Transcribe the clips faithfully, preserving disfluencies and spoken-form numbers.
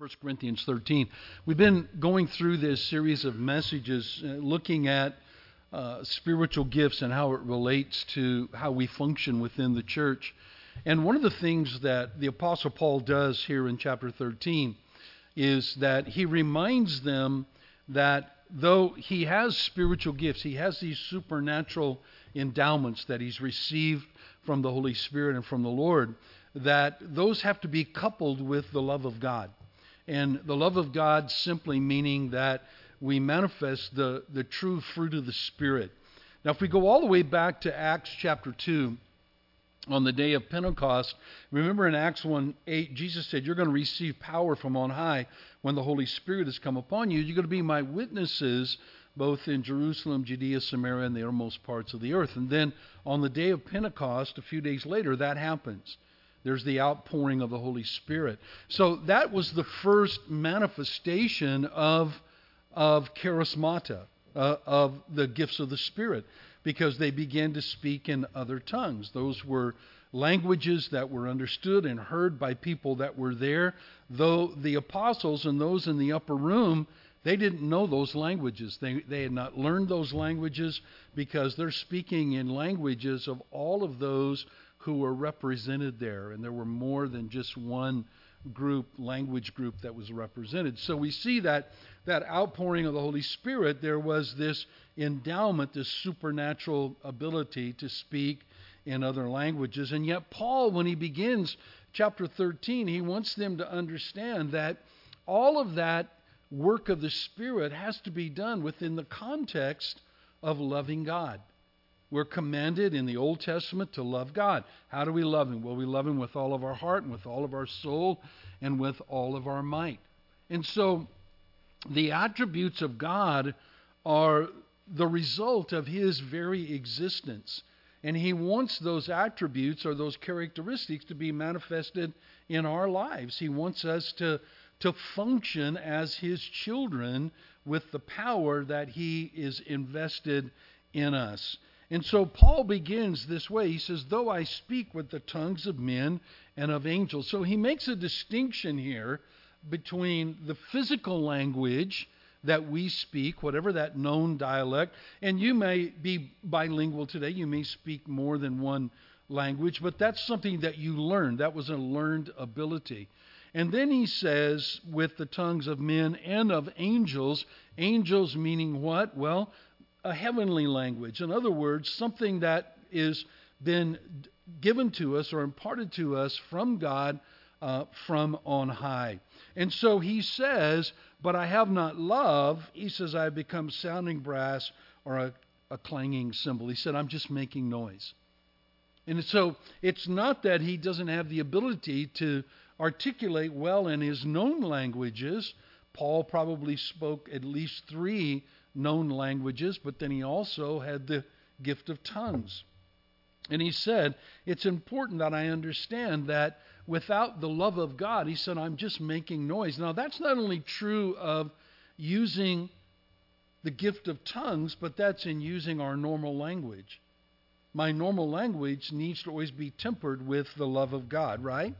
First Corinthians thirteen. We've been going through this series of messages uh, looking at uh, spiritual gifts and how it relates to how we function within the church. And one of the things that the Apostle Paul does here in chapter thirteen is that he reminds them that though he has spiritual gifts, he has these supernatural endowments that he's received from the Holy Spirit and from the Lord, that those have to be coupled with the love of God. And the love of God simply meaning that we manifest the, the true fruit of the Spirit. Now, if we go all the way back to Acts chapter two, on the day of Pentecost, remember in Acts one eight, Jesus said, you're going to receive power from on high when the Holy Spirit has come upon you. You're going to be my witnesses both in Jerusalem, Judea, Samaria, and the uttermost parts of the earth. And then on the day of Pentecost, a few days later, that happens. There's the outpouring of the Holy Spirit. So that was the first manifestation of, of charismata, uh, of the gifts of the Spirit, because they began to speak in other tongues. Those were languages that were understood and heard by people that were there, though the apostles and those in the upper room, they didn't know those languages. They, they had not learned those languages because they're speaking in languages of all of those who were represented there. And there were more than just one group, language group that was represented. So we see that that outpouring of the Holy Spirit, there was this endowment, this supernatural ability to speak in other languages. And yet Paul, when he begins chapter thirteen, he wants them to understand that all of that work of the Spirit has to be done within the context of loving God. We're commanded in the Old Testament to love God. How do we love Him? Well, we love Him with all of our heart and with all of our soul and with all of our might. And so the attributes of God are the result of His very existence. And He wants those attributes or those characteristics to be manifested in our lives. He wants us to, to function as His children with the power that He is invested in us. And so Paul begins this way. He says, though I speak with the tongues of men and of angels. So he makes a distinction here between the physical language that we speak, whatever that known dialect. And you may be bilingual today. You may speak more than one language, but that's something that you learned. That was a learned ability. And then he says, with the tongues of men and of angels. Angels meaning what? Well, a heavenly language. In other words, something that is been given to us or imparted to us from God uh, from on high. And so he says, but I have not love. He says, I have become sounding brass or a, a clanging cymbal. He said, I'm just making noise. And so it's not that he doesn't have the ability to articulate well in his known languages. Paul probably spoke at least three known languages, but then he also had the gift of tongues. And he said, it's important that I understand that without the love of God, he said, I'm just making noise. Now, that's not only true of using the gift of tongues, but that's in using our normal language. My normal language needs to always be tempered with the love of God, right?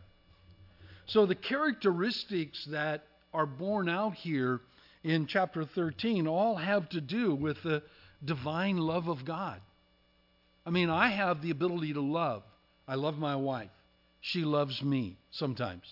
So the characteristics that are borne out here in chapter thirteen all have to do with the divine love of God. I mean, I have the ability to love. I love my wife. She loves me sometimes.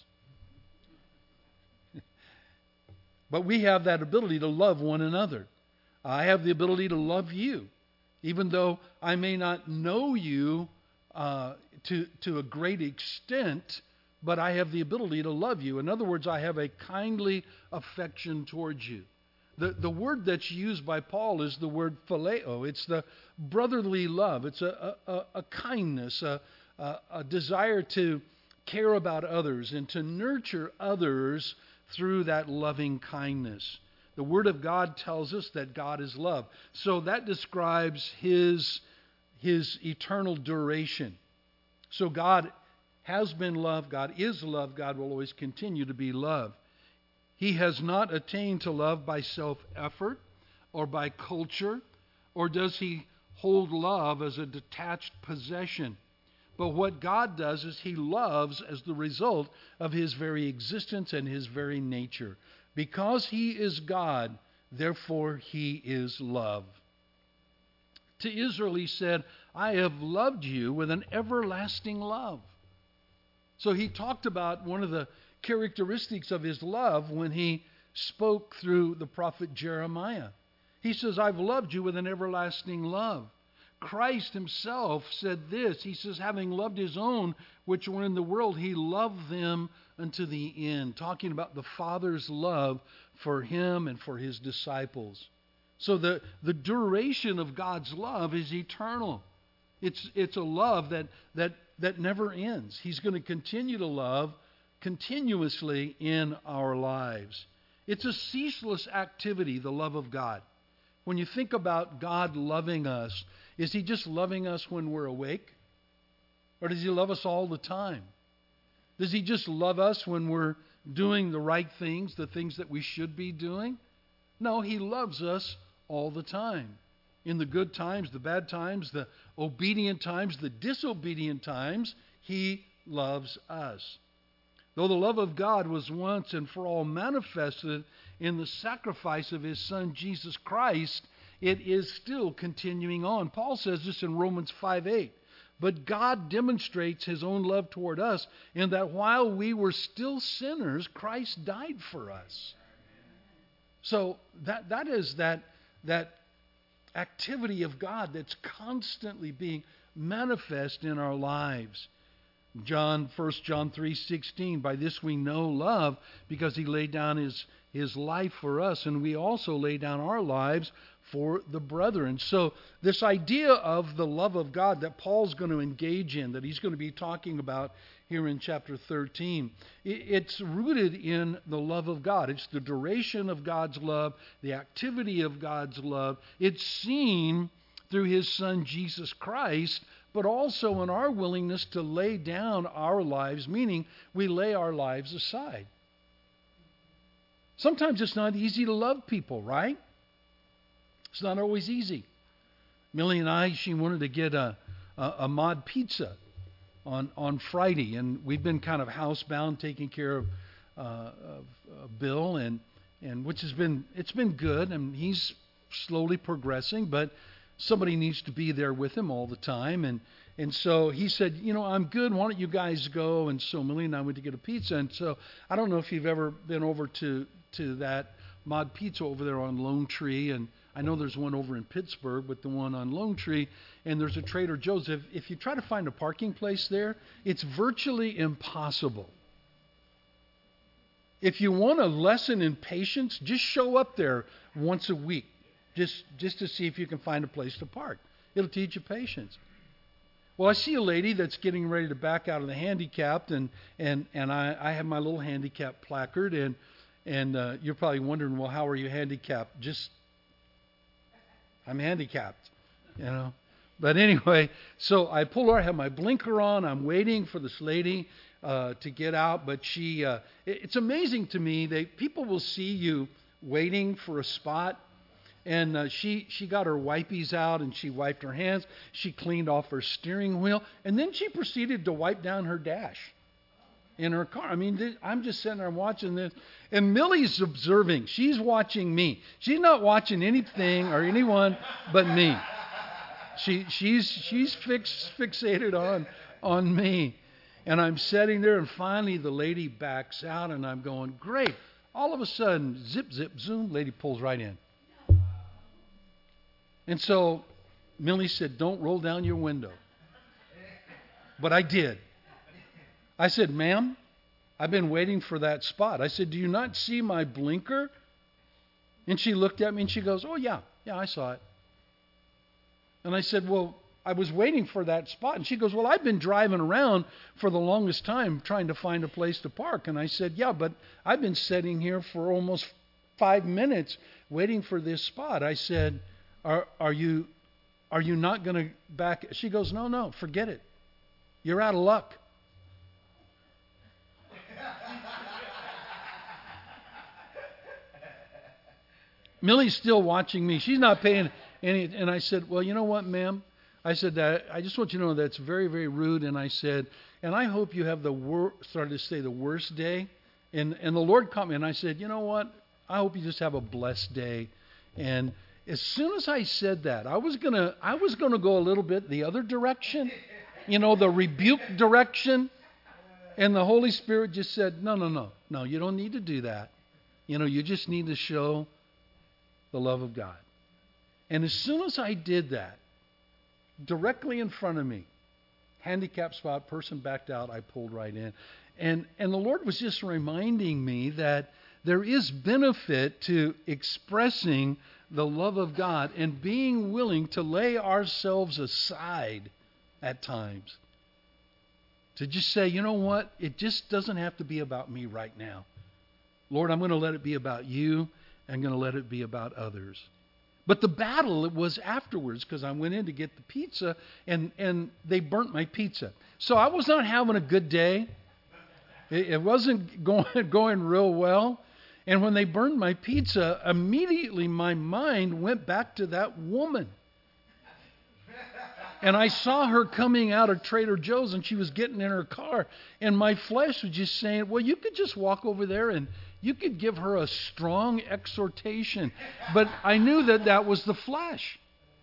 But we have that ability to love one another. I have the ability to love you, even though I may not know you uh, to, to a great extent, but I have the ability to love you. In other words, I have a kindly affection towards you. The, the word that's used by Paul is the word phileo. It's the brotherly love. It's a, a, a kindness, a, a, a desire to care about others and to nurture others through that loving kindness. The Word of God tells us that God is love. So that describes His, His eternal duration. So God has been love. God is love. God will always continue to be love. He has not attained to love by self-effort or by culture, or does He hold love as a detached possession. But what God does is He loves as the result of His very existence and His very nature. Because He is God, therefore He is love. To Israel He said, I have loved you with an everlasting love. So He talked about one of the characteristics of His love when He spoke through the prophet Jeremiah. He says, I've loved you with an everlasting love. Christ Himself said this. He says, having loved His own which were in the world, He loved them unto the end. Talking about the Father's love for Him and for His disciples. So the, the duration of God's love is eternal. It's, it's a love that, that, that never ends. He's going to continue to love continuously in our lives. It's a ceaseless activity, the love of God. When you think about God loving us, is He just loving us when we're awake? Or does He love us all the time? Does He just love us when we're doing the right things, the things that we should be doing? No, He loves us all the time. In the good times, the bad times, the obedient times, the disobedient times, He loves us. Though the love of God was once and for all manifested in the sacrifice of His Son, Jesus Christ, it is still continuing on. Paul says this in Romans five eight. But God demonstrates His own love toward us in that while we were still sinners, Christ died for us. So that that is that, that activity of God that's constantly being manifest in our lives. John, First John three sixteen, by this we know love, because He laid down His, His life for us, and we also lay down our lives for the brethren. So this idea of the love of God that Paul's going to engage in, that he's going to be talking about here in chapter thirteen, it's rooted in the love of God. It's the duration of God's love, the activity of God's love. It's seen through His Son, Jesus Christ, but also in our willingness to lay down our lives, meaning we lay our lives aside. Sometimes it's not easy to love people, right? It's not always easy. Millie and I, she wanted to get a, a, a mod pizza on, on Friday, and we've been kind of housebound, taking care of, uh, of uh, Bill, and and which has been, it's been good, and he's slowly progressing, but somebody needs to be there with him all the time. And, and so he said, you know, I'm good. Why don't you guys go? And so Millie and I went to get a pizza. And so I don't know if you've ever been over to, to that Mod Pizza over there on Lone Tree. And I know there's one over in Pittsburgh, but the one on Lone Tree. And there's a Trader Joe's. If, if you try to find a parking place there, it's virtually impossible. If you want a lesson in patience, just show up there once a week. Just, just to see if you can find a place to park. It'll teach you patience. Well, I see a lady that's getting ready to back out of the handicapped, and and and I, I have my little handicap placard, and and uh, you're probably wondering, well, how are you handicapped? Just, I'm handicapped, you know. But anyway, so I pull her, I have my blinker on, I'm waiting for this lady uh, to get out, but she, uh, it, it's amazing to me that people will see you waiting for a spot. And uh, she, she got her wipies out and she wiped her hands. She cleaned off her steering wheel. And then she proceeded to wipe down her dash in her car. I mean, th- I'm just sitting there watching this. And Millie's observing. She's watching me. She's not watching anything or anyone but me. She, she's she's fix, fixated on, on me. And I'm sitting there, and finally the lady backs out, and I'm going, great. All of a sudden, zip, zip, zoom, lady pulls right in. And so Millie said, don't roll down your window. But I did. I said, ma'am, I've been waiting for that spot. I said, do you not see my blinker? And she looked at me and she goes, oh, yeah, yeah, I saw it. And I said, well, I was waiting for that spot. And she goes, well, I've been driving around for the longest time trying to find a place to park. And I said, yeah, but I've been sitting here for almost five minutes waiting for this spot. I said, Are are you are you not going to back? She goes, no, no, forget it. You're out of luck. Millie's still watching me. She's not paying any. And I said, well, you know what, ma'am? I said that I just want you to know that's very, very rude. And I said, and I hope you have the wor- started to say the worst day. And and the Lord caught me, and I said, you know what? I hope you just have a blessed day. And as soon as I said that, I was gonna I was gonna go a little bit the other direction, you know, the rebuke direction. And the Holy Spirit just said, no, no, no, no, you don't need to do that. You know, you just need to show the love of God. And as soon as I did that, directly in front of me, handicap spot, person backed out, I pulled right in. And and the Lord was just reminding me that there is benefit to expressing the love of God and being willing to lay ourselves aside at times. To just say, you know what, it just doesn't have to be about me right now. Lord, I'm going to let it be about you. I'm going to let it be about others. But the battle it was afterwards, because I went in to get the pizza, and, and they burnt my pizza. So I was not having a good day. It, it wasn't going, going real well. And when they burned my pizza, immediately my mind went back to that woman. And I saw her coming out of Trader Joe's, and she was getting in her car. And my flesh was just saying, well, you could just walk over there and you could give her a strong exhortation. But I knew that that was the flesh.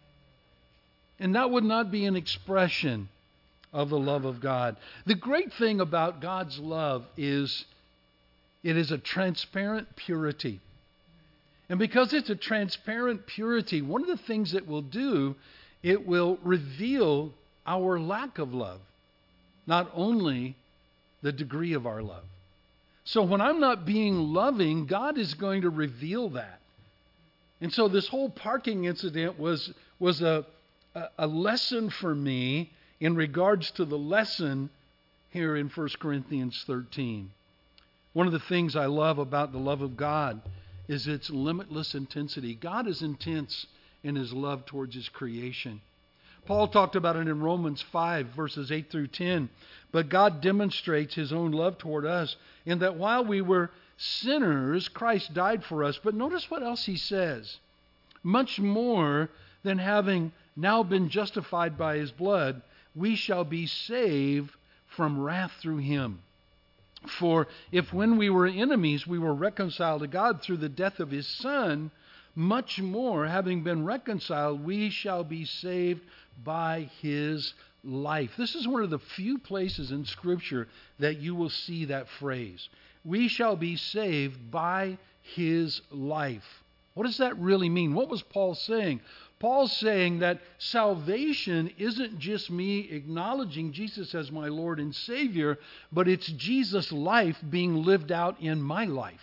And that would not be an expression of the love of God. The great thing about God's love is it is a transparent purity. And because it's a transparent purity, one of the things it will do, it will reveal our lack of love, not only the degree of our love. So when I'm not being loving, God is going to reveal that. And so this whole parking incident was, was a, a, a lesson for me in regards to the lesson here in First Corinthians thirteen. One of the things I love about the love of God is its limitless intensity. God is intense in His love towards His creation. Paul talked about it in Romans five, verses eight through ten. But God demonstrates His own love toward us in that while we were sinners, Christ died for us. But notice what else he says. Much more than having now been justified by His blood, we shall be saved from wrath through Him. For if when we were enemies, we were reconciled to God through the death of His Son, much more, having been reconciled, we shall be saved by His life. This is one of the few places in Scripture that you will see that phrase. We shall be saved by His life. What does that really mean? What was Paul saying? Paul's saying that salvation isn't just me acknowledging Jesus as my Lord and Savior, but it's Jesus' life being lived out in my life.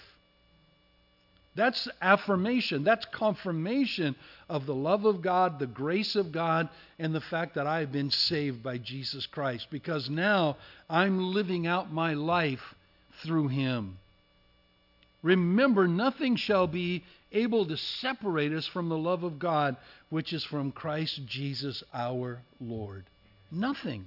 That's affirmation. That's confirmation of the love of God, the grace of God, and the fact that I have been saved by Jesus Christ. Because now I'm living out my life through Him. Remember, nothing shall be able to separate us from the love of God, which is from Christ Jesus our Lord. Nothing.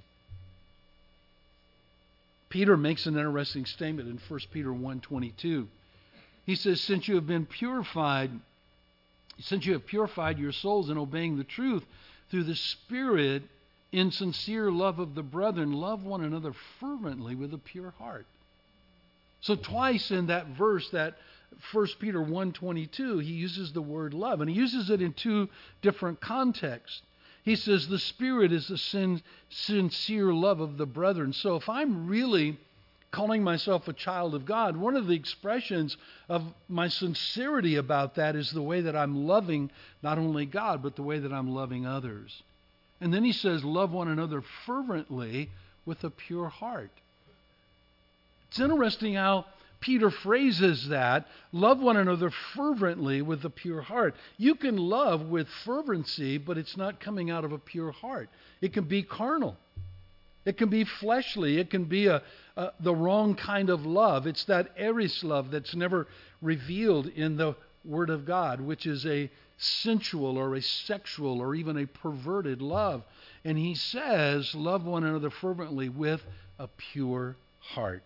Peter makes an interesting statement in First Peter one twenty-two. He says, since you have been purified, since you have purified your souls in obeying the truth through the Spirit in sincere love of the brethren, love one another fervently with a pure heart. So twice in that verse, that First Peter one twenty-two, he uses the word love, and he uses it in two different contexts. He says the Spirit is the sin, sincere love of the brethren. So if I'm really calling myself a child of God, one of the expressions of my sincerity about that is the way that I'm loving not only God, but the way that I'm loving others. And then he says, love one another fervently with a pure heart. It's interesting how Peter phrases that, love one another fervently with a pure heart. You can love with fervency, but it's not coming out of a pure heart. It can be carnal. It can be fleshly. It can be a, a the wrong kind of love. It's that eris love that's never revealed in the Word of God, which is a sensual or a sexual or even a perverted love. And he says, love one another fervently with a pure heart.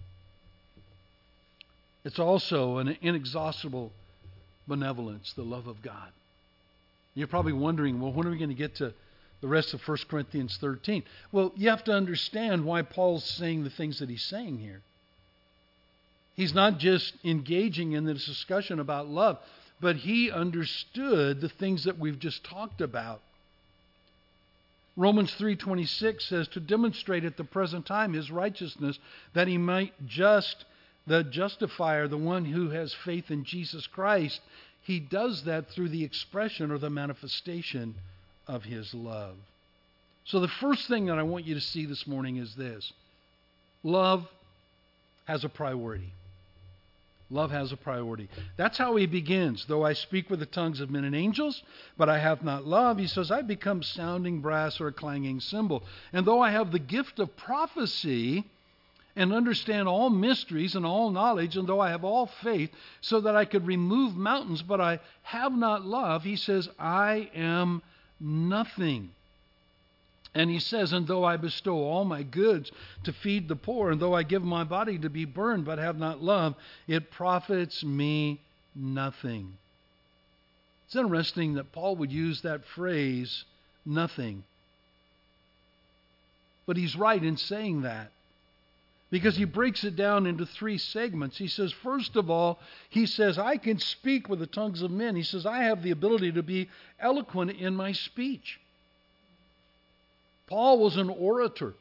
It's also an inexhaustible benevolence, the love of God. You're probably wondering, well, when are we going to get to the rest of First Corinthians thirteen. Well, you have to understand why Paul's saying the things that he's saying here. He's not just engaging in this discussion about love, but he understood the things that we've just talked about. Romans three twenty-six says, to demonstrate at the present time his righteousness, that he might just, the justifier, the one who has faith in Jesus Christ, he does that through the expression or the manifestation of his love. So the first thing that I want you to see this morning is this. Love has a priority. Love has a priority. That's how he begins. Though I speak with the tongues of men and angels, but I have not love, he says, I become sounding brass or a clanging cymbal. And though I have the gift of prophecy and understand all mysteries and all knowledge, and though I have all faith so that I could remove mountains, but I have not love, he says, I am nothing. And he says, and though I bestow all my goods to feed the poor, and though I give my body to be burned, but have not love, it profits me nothing. It's interesting that Paul would use that phrase, nothing. But he's right in saying that, because he breaks it down into three segments. He says, first of all, he says, I can speak with the tongues of men. He says, I have the ability to be eloquent in my speech. Paul was an orator.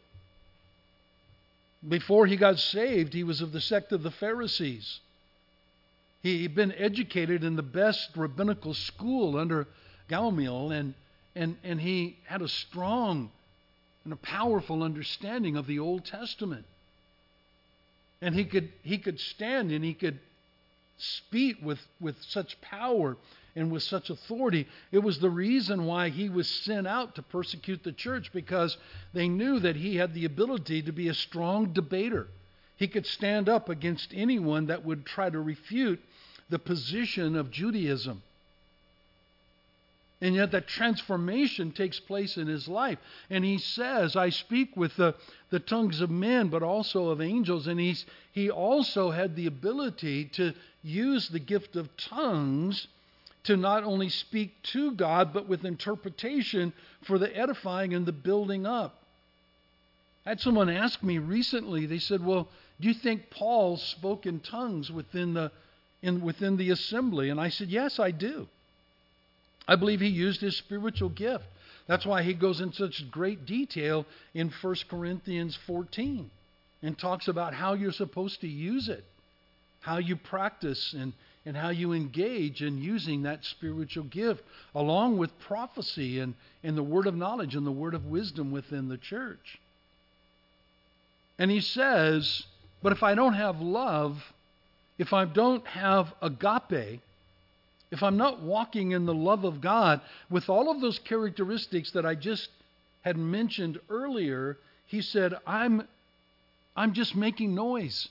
Before he got saved, he was of the sect of the Pharisees. He'd been educated in the best rabbinical school under Gamaliel, and, and, and he had a strong and a powerful understanding of the Old Testament. And he could he could stand and he could speak with, with such power and with such authority. It was the reason why he was sent out to persecute the church, because they knew that he had the ability to be a strong debater. He could stand up against anyone that would try to refute the position of Judaism. And yet that transformation takes place in his life. And he says, I speak with the, the tongues of men, but also of angels. And he's, he also had the ability to use the gift of tongues to not only speak to God, but with interpretation for the edifying and the building up. I had someone ask me recently, they said, well, do you think Paul spoke in tongues within the, in, within the assembly? And I said, yes, I do. I believe he used his spiritual gift. That's why he goes in such great detail in First Corinthians fourteen and talks about how you're supposed to use it, how you practice and, and how you engage in using that spiritual gift, along with prophecy and, and the word of knowledge and the word of wisdom within the church. And he says, but if I don't have love, if I don't have agape, if I'm not walking in the love of God with all of those characteristics that I just had mentioned earlier, he said, I'm, I'm just making noise.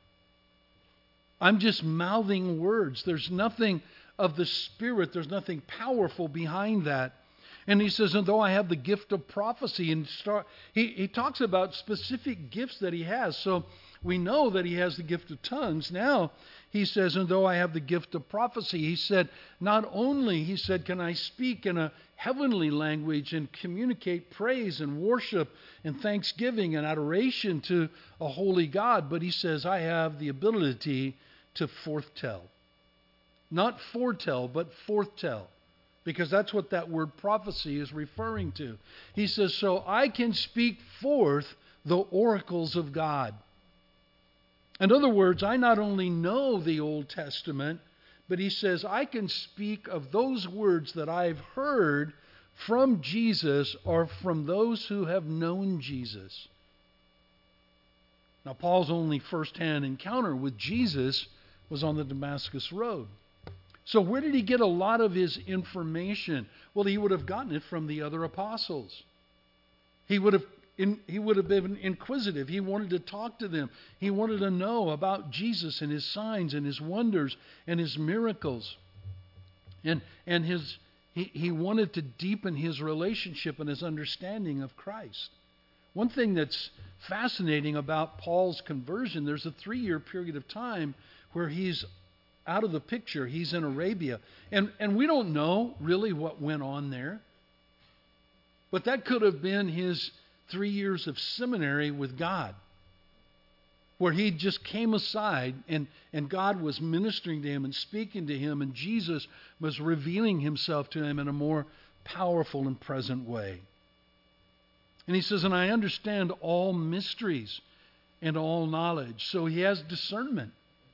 I'm just mouthing words. There's nothing of the Spirit. There's nothing powerful behind that. And he says, and though I have the gift of prophecy, and start, he, he talks about specific gifts that he has. So we know that he has the gift of tongues. Now he says, and though I have the gift of prophecy, he said, not only, he said, can I speak in a heavenly language and communicate praise and worship and thanksgiving and adoration to a holy God, but he says, I have the ability to foretell. Not foretell, but forthtell. Because that's what that word prophecy is referring to. He says, so I can speak forth the oracles of God. In other words, I not only know the Old Testament, but he says, I can speak of those words that I've heard from Jesus or from those who have known Jesus. Now, Paul's only first-hand encounter with Jesus was on the Damascus Road. So where did he get a lot of his information? Well, he would have gotten it from the other apostles. He would have in, he would have been inquisitive. He wanted to talk to them. He wanted to know about Jesus and his signs and his wonders and his miracles. And and his he, he wanted to deepen his relationship and his understanding of Christ. One thing that's fascinating about Paul's conversion, there's a three-year period of time where he's out of the picture. He's in Arabia. And, and we don't know really what went on there. But that could have been his three years of seminary with God, where he just came aside and, and God was ministering to him and speaking to him, and Jesus was revealing himself to him in a more powerful and present way. And he says, and I understand all mysteries and all knowledge. So he has discernment.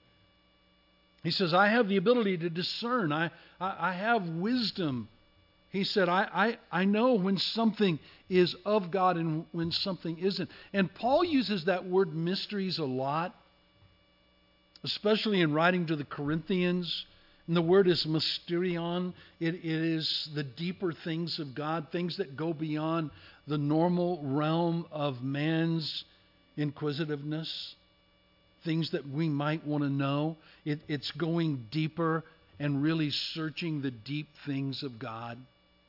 He says, I have the ability to discern. I, I, I have wisdom. He said, I, I, I know when something is of God and when something isn't. And Paul uses that word mysteries a lot, especially in writing to the Corinthians. And the word is mysterion. It, it is the deeper things of God, things that go beyond the normal realm of man's inquisitiveness, things that we might want to know. It, it's going deeper and really searching the deep things of God.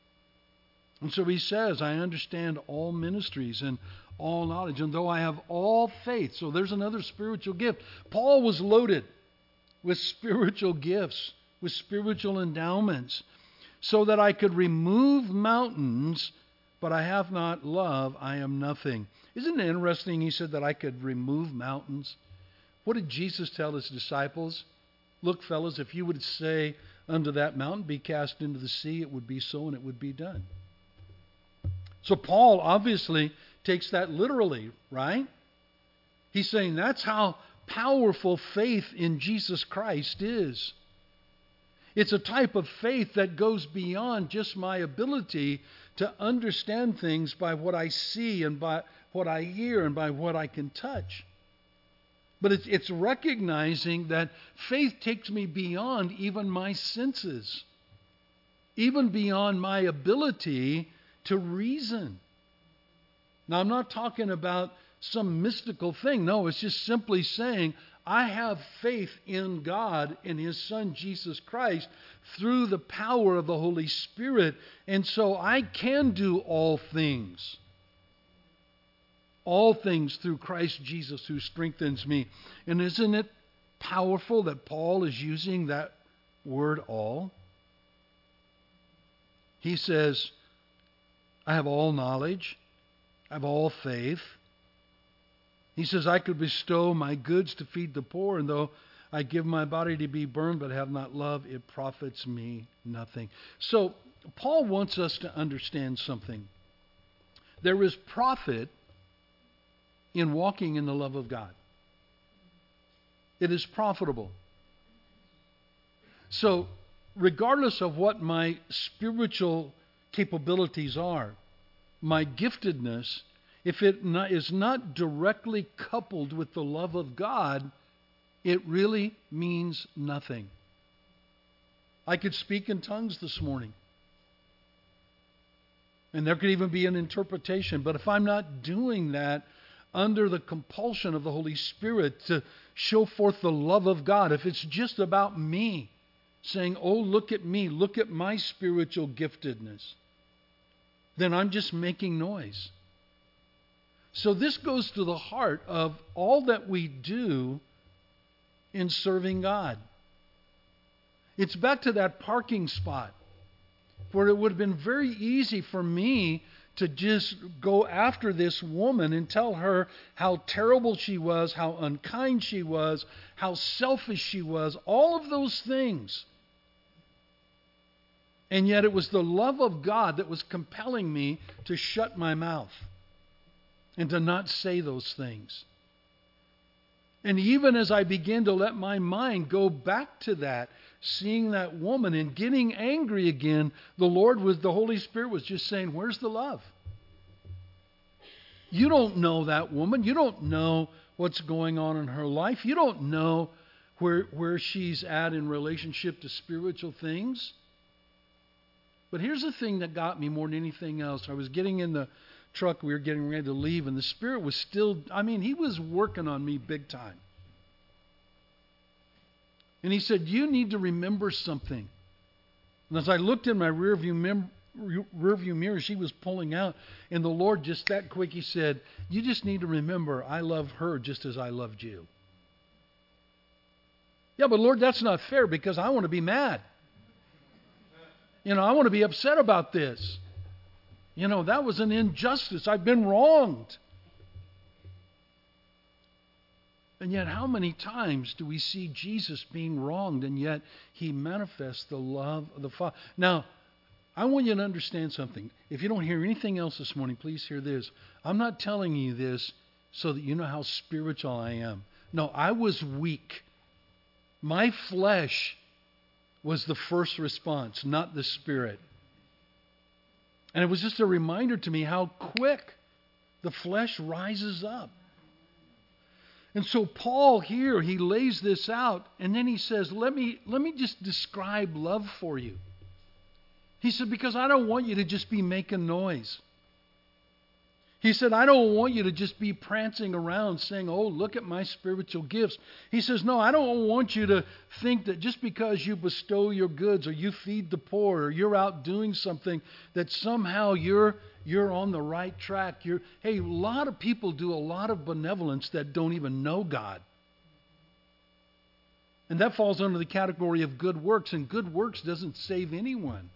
And so he says, I understand all ministries and all knowledge, and though I have all faith. So there's another spiritual gift. Paul was loaded with spiritual gifts, with spiritual endowments, so that I could remove mountains, but I have not love, I am nothing. Isn't it interesting? He said that I could remove mountains. What did Jesus tell his disciples? Look, fellas, if you would say unto that mountain, be cast into the sea, it would be so and it would be done. So Paul obviously takes that literally, right? He's saying that's how powerful faith in Jesus Christ is. It's a type of faith that goes beyond just my ability to understand things by what I see and by what I hear and by what I can touch. But it's, it's recognizing that faith takes me beyond even my senses, even beyond my ability to reason. Now, I'm not talking about some mystical thing. No, it's just simply saying, I have faith in God and His Son, Jesus Christ, through the power of the Holy Spirit. And so I can do all things. All things through Christ Jesus who strengthens me. And isn't it powerful that Paul is using that word all? He says, I have all knowledge. I have all faith. He says, I could bestow my goods to feed the poor, and though I give my body to be burned but have not love, it profits me nothing. So Paul wants us to understand something. There is profit in walking in the love of God. It is profitable. So regardless of what my spiritual capabilities are, my giftedness, if it not, is not directly coupled with the love of God, it really means nothing. I could speak in tongues this morning. And there could even be an interpretation. But if I'm not doing that under the compulsion of the Holy Spirit to show forth the love of God, if it's just about me saying, oh, look at me, look at my spiritual giftedness, then I'm just making noise. So this goes to the heart of all that we do in serving God. It's back to that parking spot where it would have been very easy for me to just go after this woman and tell her how terrible she was, how unkind she was, how selfish she was, all of those things. And yet it was the love of God that was compelling me to shut my mouth and to not say those things. And even as I began to let my mind go back to that, seeing that woman and getting angry again, the Lord was, the Holy Spirit was just saying, where's the love? You don't know that woman. You don't know what's going on in her life. You don't know where, where she's at in relationship to spiritual things. But here's the thing that got me more than anything else. I was getting in the truck. We were getting ready to leave, and the Spirit was still, I mean, He was working on me big time. And He said, you need to remember something. And as I looked in my rearview, mem- rearview mirror, she was pulling out. And the Lord, just that quick, He said, you just need to remember, I love her just as I loved you. Yeah, but Lord, that's not fair because I want to be mad. You know, I want to be upset about this. You know, that was an injustice. I've been wronged. And yet, how many times do we see Jesus being wronged, and yet He manifests the love of the Father? Now, I want you to understand something. If you don't hear anything else this morning, please hear this. I'm not telling you this so that you know how spiritual I am. No, I was weak. My flesh was the first response, not the Spirit. And it was just a reminder to me how quick the flesh rises up. And so Paul here, he lays this out, and then he says, let me, let me just describe love for you. He said, because I don't want you to just be making noise. He said, I don't want you to just be prancing around saying, oh, look at my spiritual gifts. He says, no, I don't want you to think that just because you bestow your goods or you feed the poor or you're out doing something that somehow you're you're on the right track. You're, hey, a lot of people do a lot of benevolence that don't even know God. And that falls under the category of good works, and good works doesn't save anyone.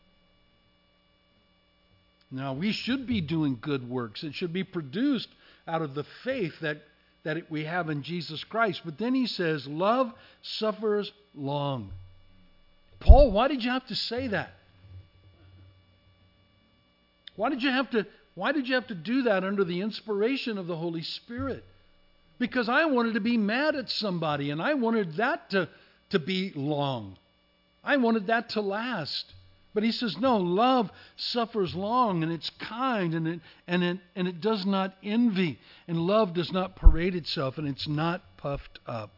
Now, we should be doing good works. It should be produced out of the faith that, that it, we have in Jesus Christ. But then he says, love suffers long. Paul, why did you have to say that? Why did you have to, why did you have to do that under the inspiration of the Holy Spirit? Because I wanted to be mad at somebody, and I wanted that to, to be long. I wanted that to last. But he says, no, love suffers long, and it's kind, and it, and it, and it does not envy. And love does not parade itself, and it's not puffed up.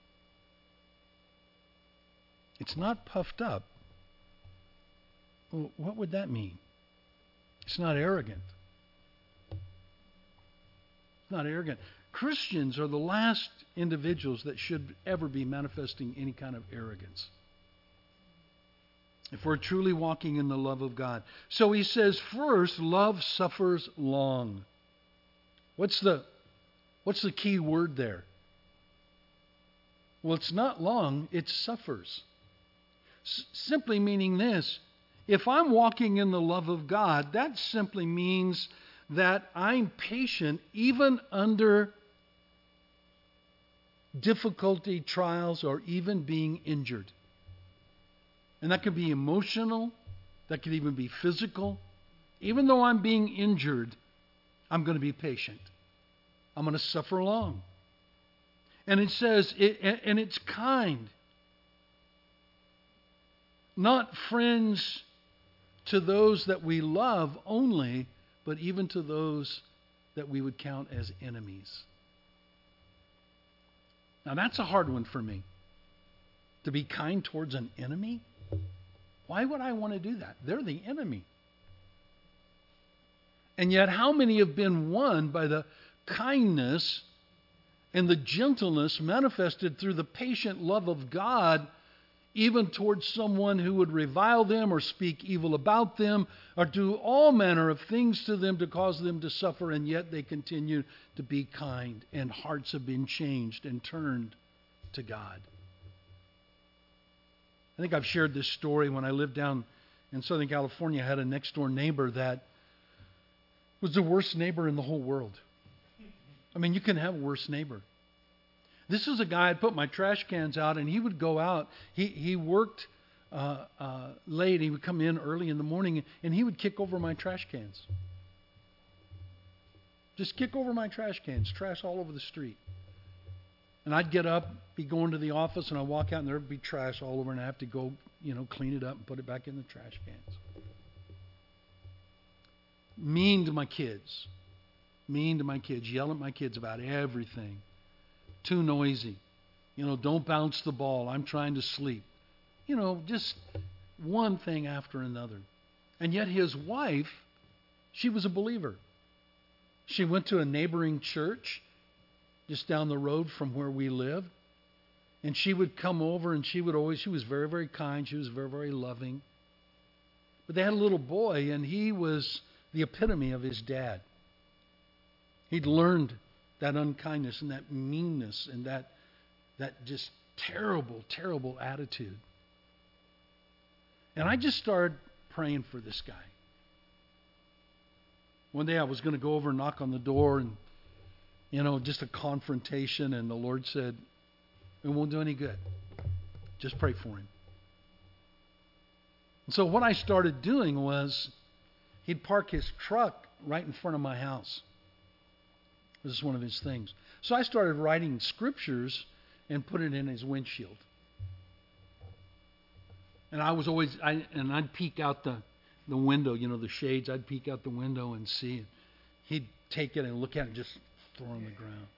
It's not puffed up. Well, what would that mean? It's not arrogant. It's not arrogant. Christians are the last individuals that should ever be manifesting any kind of arrogance, if we're truly walking in the love of God. So he says, first, love suffers long. What's the, what's the key word there? Well, it's not long, it suffers. S- simply meaning this, if I'm walking in the love of God, that simply means that I'm patient even under difficulty, trials, or even being injured. And that could be emotional. That could even be physical. Even though I'm being injured, I'm going to be patient. I'm going to suffer long. And it says, it, and it's kind. Not friends to those that we love only, but even to those that we would count as enemies. Now that's a hard one for me. To be kind towards an enemy? Why would I want to do that? They're the enemy. And yet how many have been won by the kindness and the gentleness manifested through the patient love of God, even towards someone who would revile them or speak evil about them or do all manner of things to them to cause them to suffer, and yet they continue to be kind, and hearts have been changed and turned to God. I think I've shared this story. When I lived down in Southern California, I had a next door neighbor that was the worst neighbor in the whole world. I mean, you can have a worse neighbor. This is a guy, I'd put my trash cans out, and he would go out. He he worked uh, uh, late. He would come in early in the morning, and he would kick over my trash cans. Just kick over my trash cans, trash all over the street. And I'd get up, be going to the office, and I'd walk out, and there'd be trash all over, and I'd have to go, you know, clean it up and put it back in the trash cans. Mean to my kids. Mean to my kids. Yell at my kids about everything. Too noisy. You know, don't bounce the ball. I'm trying to sleep. You know, just one thing after another. And yet his wife, she was a believer. She went to a neighboring church just down the road from where we lived. And she would come over, and she would always, she was very, very kind. She was very, very loving. But they had a little boy, and he was the epitome of his dad. He'd learned that unkindness and that meanness and that that just terrible, terrible attitude. And I just started praying for this guy. One day I was going to go over and knock on the door and, you know, just a confrontation, and the Lord said, it won't do any good. Just pray for him. And so what I started doing was, he'd park his truck right in front of my house. This is one of his things. So I started writing scriptures and put it in his windshield. And I was always, I, and I'd peek out the, the window, you know, the shades. I'd peek out the window and see it. He'd take it and look at it and just throw it on the ground.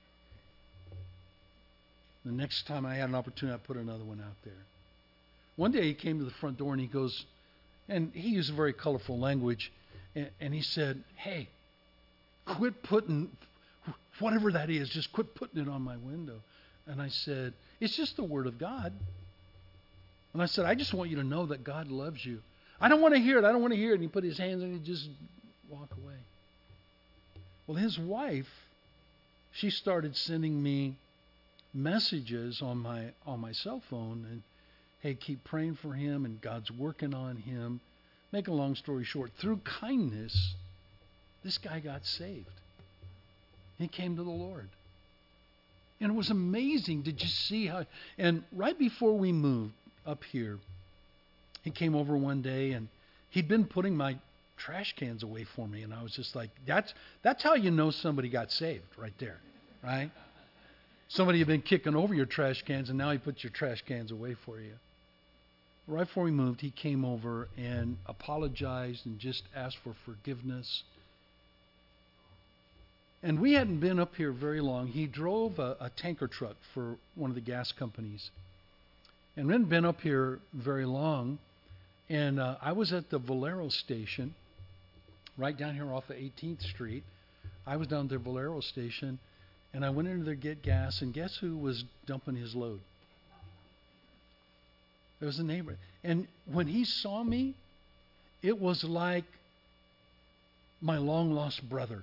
The next time I had an opportunity, I put another one out there. One day he came to the front door and he goes, and he used a very colorful language, and, and he said, hey, quit putting, whatever that is, just quit putting it on my window. And I said, it's just the Word of God. And I said, I just want you to know that God loves you. I don't want to hear it. I don't want to hear it. And he put his hands on it and just walk away. Well, his wife, she started sending me messages on my on my cell phone, and hey, keep praying for him, and God's working on him. Make a long story short, through kindness, this guy got saved. He came to the Lord. And it was amazing to just see how, and right before we moved up here, he came over one day, and he'd been putting my trash cans away for me, and I was just like, that's that's how you know somebody got saved right there, right? Somebody had been kicking over your trash cans, and now he puts your trash cans away for you. Right before we moved, he came over and apologized and just asked for forgiveness. And we hadn't been up here very long. He drove a, a tanker truck for one of the gas companies. And we hadn't been up here very long. And uh, I was at the Valero station, right down here off of eighteenth Street. I was down at the Valero station, and I went in there to get gas, and guess who was dumping his load? It was a neighbor. And when he saw me, it was like my long-lost brother.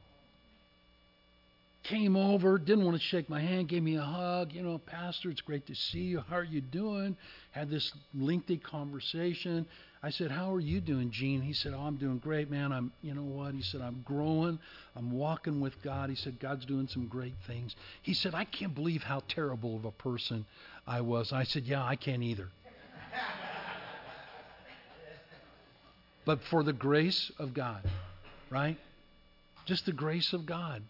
Came over, didn't want to shake my hand, gave me a hug. You know, Pastor, it's great to see you. How are you doing? Had this lengthy conversation. I said, how are you doing, Gene? He said, oh, I'm doing great, man. I'm, you know what? He said, I'm growing. I'm walking with God. He said, God's doing some great things. He said, I can't believe how terrible of a person I was. I said, yeah, I can't either. But for the grace of God, right? Just the grace of God.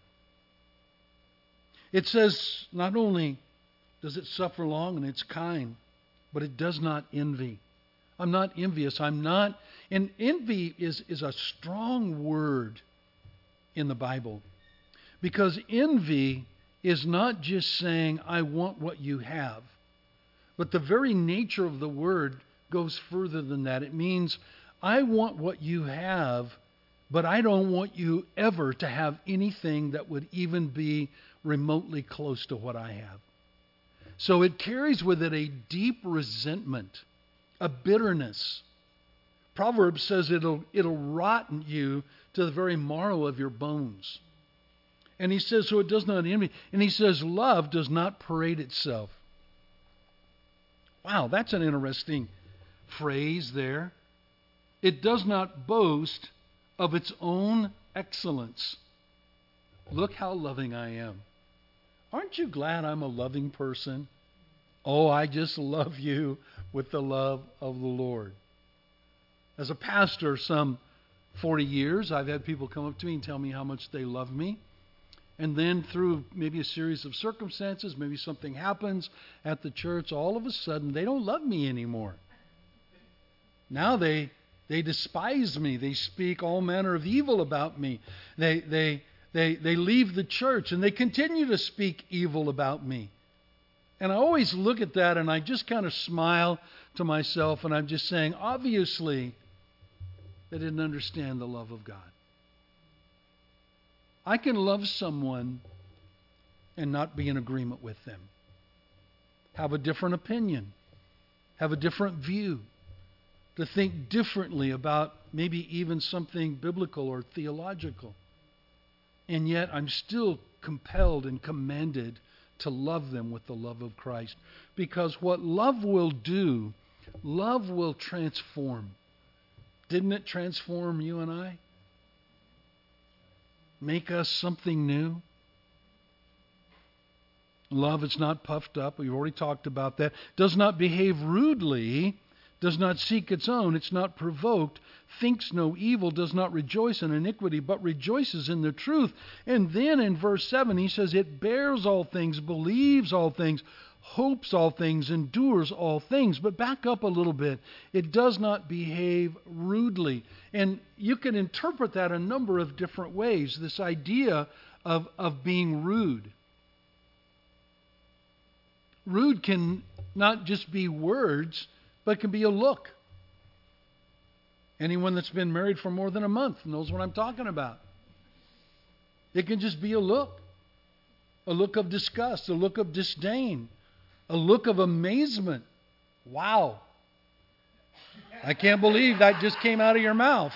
It says, not only does it suffer long and it's kind, but it does not envy. I'm not envious. I'm not, and envy is, is a strong word in the Bible. Because envy is not just saying, I want what you have. But the very nature of the word goes further than that. It means, I want what you have, but I don't want you ever to have anything that would even be remotely close to what I have. So it carries with it a deep resentment, a bitterness. Proverbs says it'll it'll rot you to the very marrow of your bones. And he says, so it does not envy. And he says, love does not parade itself. Wow, that's an interesting phrase there. It does not boast of its own excellence. Look how loving I am. Aren't you glad I'm a loving person? Oh, I just love you with the love of the Lord. As a pastor, some forty years, I've had people come up to me and tell me how much they love me. And then through maybe a series of circumstances, maybe something happens at the church, all of a sudden they don't love me anymore. Now they they despise me. They speak all manner of evil about me. They they they they leave the church and they continue to speak evil about me. And I always look at that and I just kind of smile to myself and I'm just saying, obviously, they didn't understand the love of God. I can love someone and not be in agreement with them. Have a different opinion. Have a different view. To think differently about maybe even something biblical or theological. And yet I'm still compelled and commanded to love them with the love of Christ. Because what love will do, love will transform. Didn't it transform you and I? make us something new. Love is not puffed up. We've already talked about that. Does not behave rudely. Does not seek its own. It's not provoked. Thinks no evil. Does not rejoice in iniquity, but rejoices in the truth. And then in verse seven, he says, it bears all things, believes all things, hopes all things, endures all things. But back up a little bit. It does not behave rudely. And you can interpret that a number of different ways, this idea of, of being rude. Rude can not just be words, but it can be a look. Anyone that's been married for more than a month knows what I'm talking about. It can just be a look. A look of disgust, a look of disdain, a look of amazement. Wow. I can't believe that just came out of your mouth.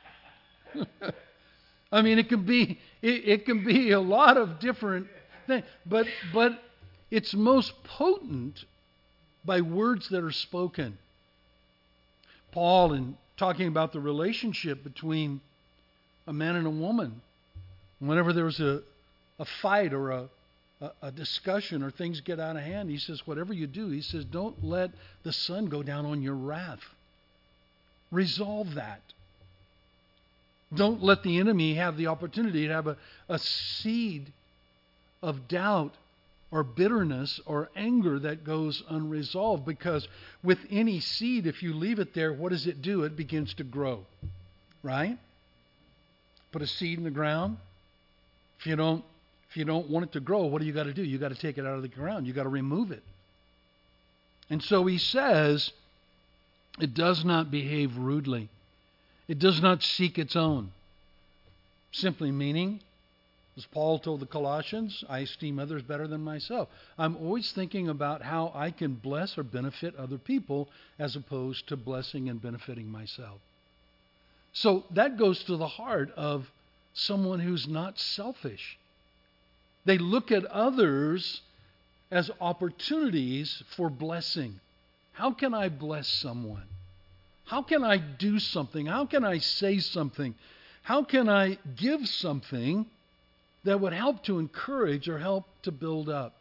I mean, it can be it, it can be a lot of different things, but but it's most potent by words that are spoken. Paul, in talking about the relationship between a man and a woman, whenever there's a, a fight or a, a, a discussion or things get out of hand, he says, whatever you do, he says, don't let the sun go down on your wrath. Resolve that. Don't let the enemy have the opportunity to have a, a seed of doubt or bitterness or anger that goes unresolved. Because with any seed, if you leave it there, what does it do? It begins to grow. Right? Put a seed in the ground. If you don't, if you don't want it to grow, what do you got to do? You got to take it out of the ground. You got to remove it. And so he says, it does not behave rudely. It does not seek its own. Simply meaning, as Paul told the Colossians, I esteem others better than myself. I'm always thinking about how I can bless or benefit other people as opposed to blessing and benefiting myself. So that goes to the heart of someone who's not selfish. They look at others as opportunities for blessing. How can I bless someone? How can I do something? How can I say something? How can I give something that would help to encourage or help to build up?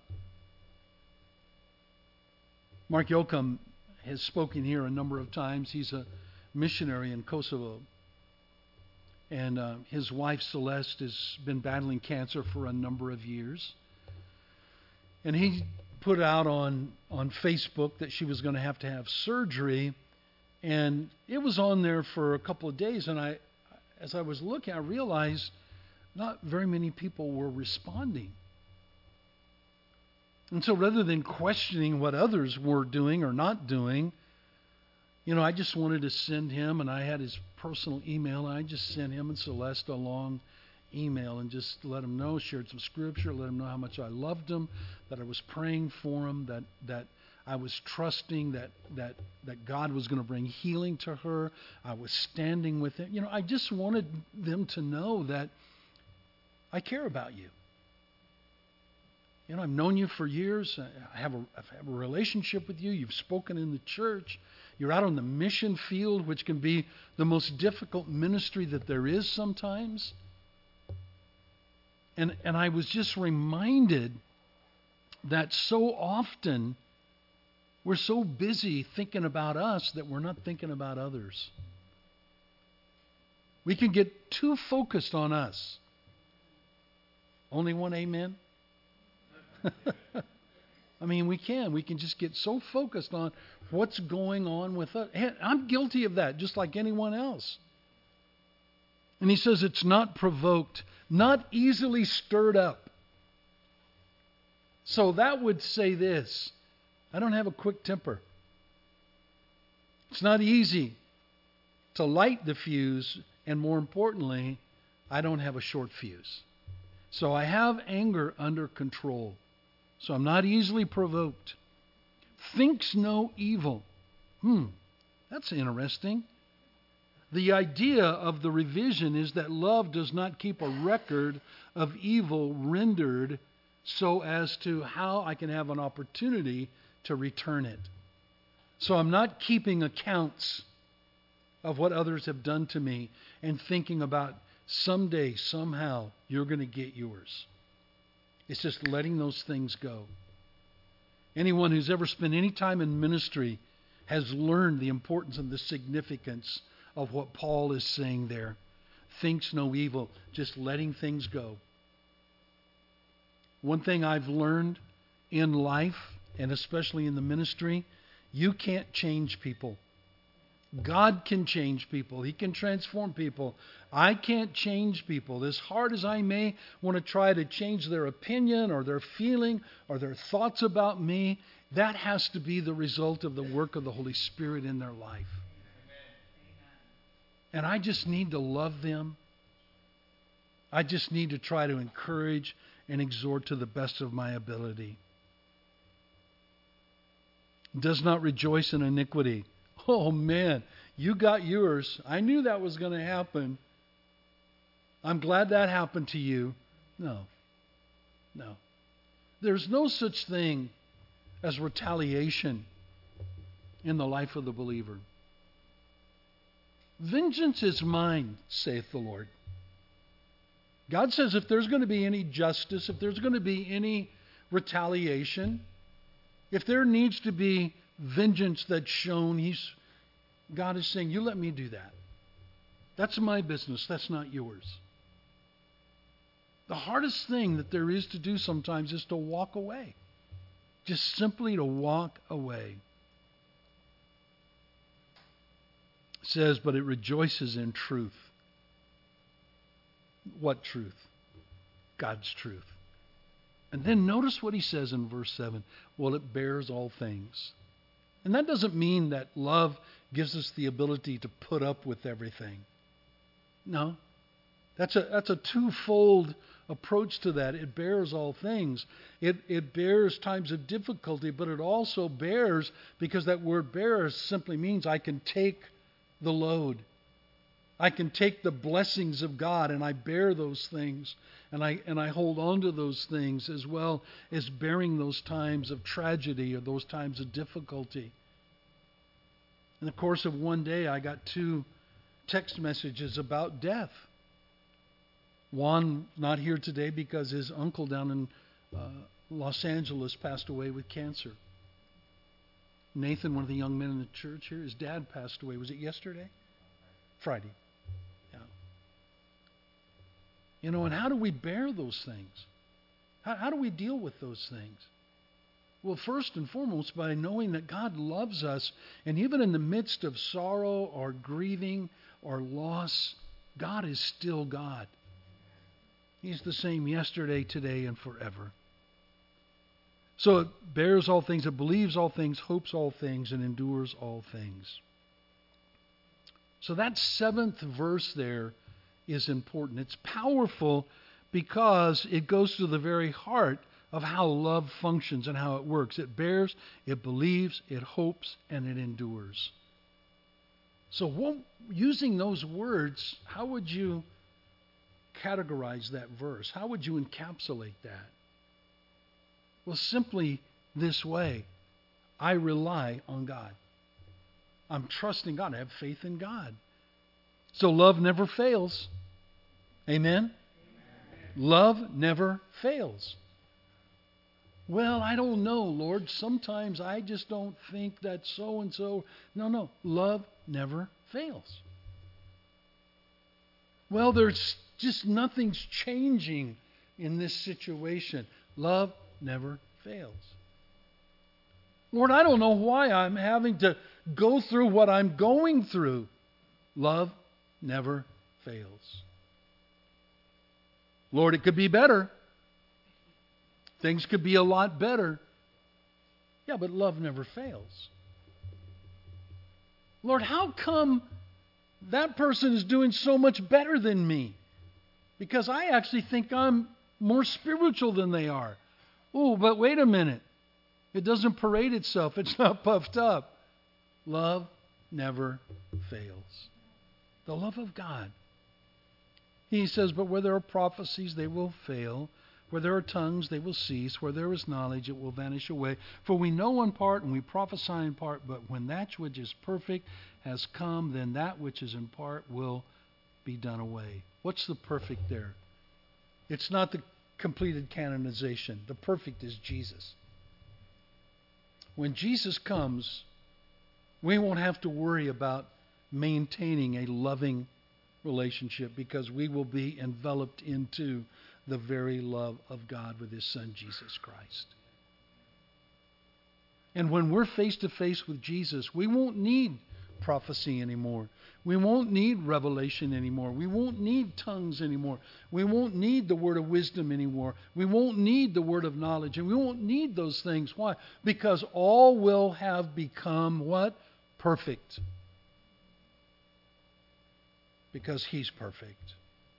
Mark Yoakum has spoken here a number of times. He's a missionary in Kosovo. And uh, his wife, Celeste, has been battling cancer for a number of years. And he put out on, on Facebook that she was going to have to have surgery. And it was on there for a couple of days. And I, as I was looking, I realized not very many people were responding. And so rather than questioning what others were doing or not doing, you know, I just wanted to send him, and I had his personal email, and I just sent him and Celeste a long email and just let him know, shared some scripture, let him know how much I loved him, that I was praying for him, that that I was trusting that that that God was going to bring healing to her. I was standing with him. You know, I just wanted them to know that I care about you. You know, I've known you for years. I have a, I have a relationship with you. You've spoken in the church. You're out on the mission field, which can be the most difficult ministry that there is sometimes. And and I was just reminded that so often we're so busy thinking about us that we're not thinking about others. We can get too focused on us. Only one amen? I mean, we can. We can just get so focused on what's going on with us. And I'm guilty of that, just like anyone else. And he says it's not provoked, not easily stirred up. So that would say this: I don't have a quick temper. It's not easy to light the fuse, and more importantly, I don't have a short fuse. So I have anger under control. So I'm not easily provoked. Thinks no evil. Hmm, that's interesting. The idea of the revision is that love does not keep a record of evil rendered so as to how I can have an opportunity to return it. So I'm not keeping accounts of what others have done to me and thinking about someday, somehow, you're going to get yours. It's just letting those things go. Anyone who's ever spent any time in ministry has learned the importance and the significance of what Paul is saying there. Thinks no evil, just letting things go. One thing I've learned in life, and especially in the ministry, you can't change people. God can change people. He can transform people. I can't change people. As hard as I may want to try to change their opinion or their feeling or their thoughts about me, that has to be the result of the work of the Holy Spirit in their life. And I just need to love them. I just need to try to encourage and exhort to the best of my ability. Does not rejoice in iniquity. Oh man, you got yours. I knew that was going to happen. I'm glad that happened to you. No. No. There's no such thing as retaliation in the life of the believer. Vengeance is mine, saith the Lord. God says if there's going to be any justice, if there's going to be any retaliation, if there needs to be vengeance that's shown, He's, God is saying, you let me do that. That's my business. That's not yours. The hardest thing that there is to do sometimes is to walk away. Just simply to walk away. It says, but it rejoices in truth. What truth? God's truth. And then notice what he says in verse seven. Well, it bears all things. And that doesn't mean that love gives us the ability to put up with everything. No. That's a that's a twofold approach to that. It bears all things. It it bears times of difficulty, but it also bears, because that word bears simply means I can take the load. I can take the blessings of God and I bear those things, and I and I hold on to those things, as well as bearing those times of tragedy or those times of difficulty. In the course of one day, I got two text messages about death. One not here today because his uncle down in uh, Los Angeles passed away with cancer. Nathan, one of the young men in the church here, his dad passed away. Was it yesterday? Friday. Yeah. You know, and how do we bear those things? How, how do we deal with those things? Well, first and foremost, by knowing that God loves us, and even in the midst of sorrow or grieving or loss, God is still God. He's the same yesterday, today, and forever. So it bears all things, it believes all things, hopes all things, and endures all things. So that seventh verse there is important. It's powerful because it goes to the very heart of how love functions and how it works. It bears, it believes, it hopes, and it endures. So what, using those words, how would you categorize that verse? How would you encapsulate that? Well, simply this way. I rely on God. I'm trusting God. I have faith in God. So love never fails. Amen? Amen? Love never fails. Well, I don't know, Lord. Sometimes I just don't think that so-and-so. No, no. Love never fails. Well, there's just nothing's changing in this situation. Love never fails. Lord, I don't know why I'm having to go through what I'm going through. Love never fails. Lord, it could be better. Things could be a lot better. Yeah, but love never fails. Lord, how come that person is doing so much better than me? Because I actually think I'm more spiritual than they are. Oh, but wait a minute. It doesn't parade itself. It's not puffed up. Love never fails. The love of God. He says, but where there are prophecies, they will fail. Where there are tongues, they will cease. Where there is knowledge, it will vanish away. For we know in part and we prophesy in part, but when that which is perfect has come, then that which is in part will be done away. What's the perfect there? It's not the completed canonization. The perfect is Jesus. When Jesus comes, we won't have to worry about maintaining a loving relationship because we will be enveloped into the very love of God with His Son, Jesus Christ. And when we're face to face with Jesus, we won't need prophecy anymore. We won't need revelation anymore. We won't need tongues anymore. We won't need the word of wisdom anymore. We won't need the word of knowledge. And we won't need those things. Why? Because all will have become what? Perfect. Because He's perfect.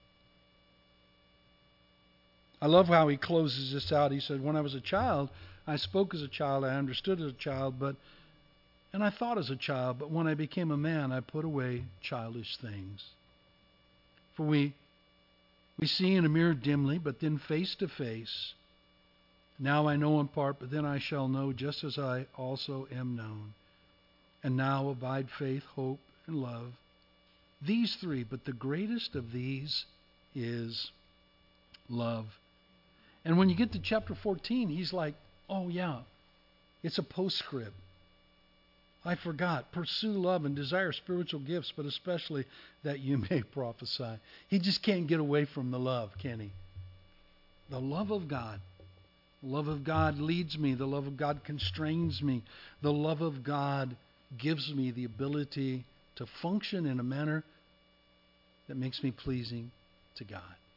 I love how he closes this out. He said, when I was a child, I spoke as a child, I understood as a child, but and I thought as a child, but when I became a man, I put away childish things. For we we see in a mirror dimly, but then face to face. Now I know in part, but then I shall know just as I also am known. And now abide faith, hope, and love. These three, but the greatest of these is love. And when you get to chapter fourteen, he's like, oh yeah, it's a postscript. I forgot. Pursue love and desire spiritual gifts, but especially that you may prophesy. He just can't get away from the love, can he? The love of God. The love of God leads me. The love of God constrains me. The love of God gives me the ability to function in a manner that makes me pleasing to God.